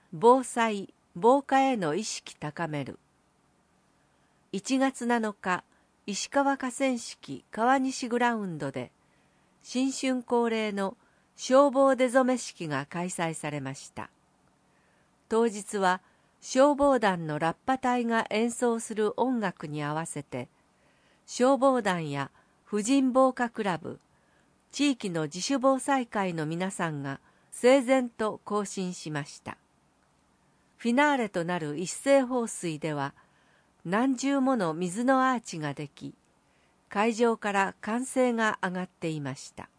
防災・防火への意識高める。1月7日、石川河川敷川西グラウンドで新春恒例の消防出初め式が開催されました。当日は消防団のラッパ隊が演奏する音楽に合わせて、消防団や婦人防火クラブ、地域の自主防災会の皆さんが整然と行進しました。フィナーレとなる一斉放水では、何重もの水のアーチができ、会場から歓声が上がっていました。